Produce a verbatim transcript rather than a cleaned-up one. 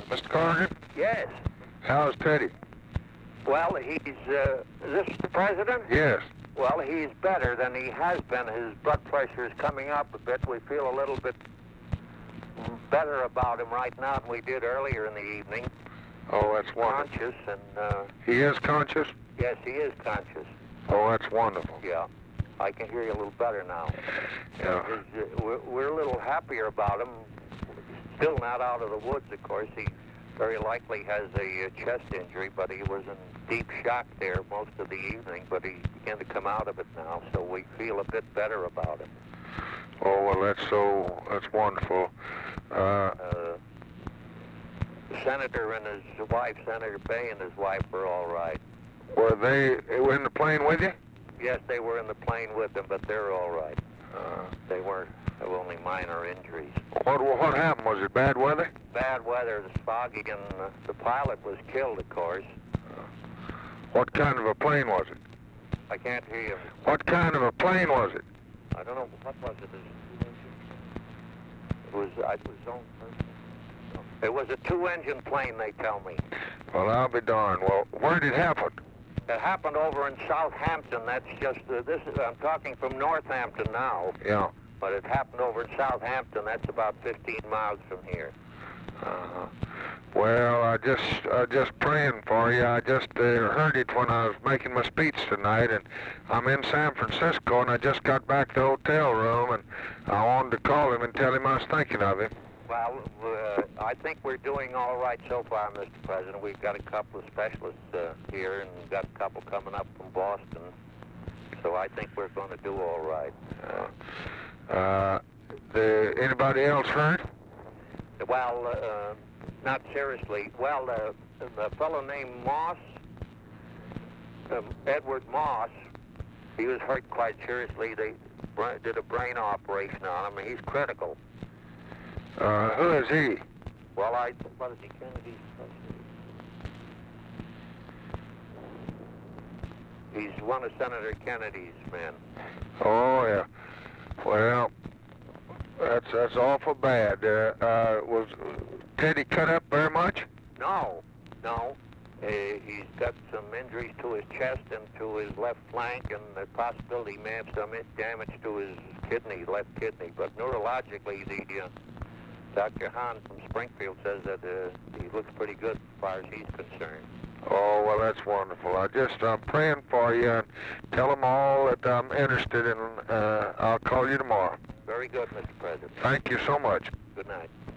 Mister Corrigan? Yes. How's Teddy? Well, he's, uh, is this the president? Yes. Well, he's better than he has been. His blood pressure is coming up a bit. We feel a little bit better about him right now than we did earlier in the evening. Oh, that's wonderful. Conscious, and, uh, He is conscious? yes, he is conscious. Oh, that's wonderful. Yeah. I can hear you a little better now. Yeah. His, uh, we're, we're a little happier about him. Still not out of the woods, of course. He very likely has a uh, chest injury, but he was in deep shock there most of the evening, but he began to come out of it now, so we feel a bit better about him. Oh, well, that's so, that's wonderful. Uh, Uh, the senator and his wife, Senator Bay and his wife, are all right. were they, they were in the plane with you? Yes, they were in the plane with them, but they're all right. Uh, They weren't, they were only minor injuries. what, what happened? Was it bad weather? Bad weather, it was foggy, and uh, the pilot was killed, of course. What kind of a plane was it? I can't hear you. What kind of a plane was it? I don't know, what was it? It was, I was on It was a two-engine plane, they tell me. Well, I'll be darned. Well, where did it happen? It happened over in Southampton. That's just, uh, this is, I'm talking from Northampton now, Yeah. but it happened over in Southampton. That's about fifteen miles from here. Uh-huh. Well, I just, I just praying for you. I just uh, heard it when I was making my speech tonight, and I'm in San Francisco, and I just got back to the hotel room, and I wanted to call him and tell him I was thinking of him. Well, uh, I think we're doing all right so far, Mister President. We've got a couple of specialists uh, here, and we've got a couple coming up from Boston. So I think we're going to do all right. Uh, uh, the, anybody else hurt? Well, uh, not seriously. Well, uh, a fellow named Moss, um, Edward Moss, he was hurt quite seriously. They bra- did a brain operation on him, and he's critical. Uh, who is he? Well, I, what is he, Kennedy? He's one of Senator Kennedy's men. Oh, yeah. Well, that's that's awful bad. Uh, uh, was Teddy cut up very much? No, no. Uh, he's got some injuries to his chest and to his left flank, and the possibility he may have some damage to his kidney, left kidney. But neurologically, the uh, Doctor Hahn from Springfield says that uh, he looks pretty good as far as he's concerned. Oh, well, that's wonderful. I just, I'm praying for you, and tell them all that I'm interested in, uh, I'll call you tomorrow. Very good, Mister President. Thank you so much. Good night.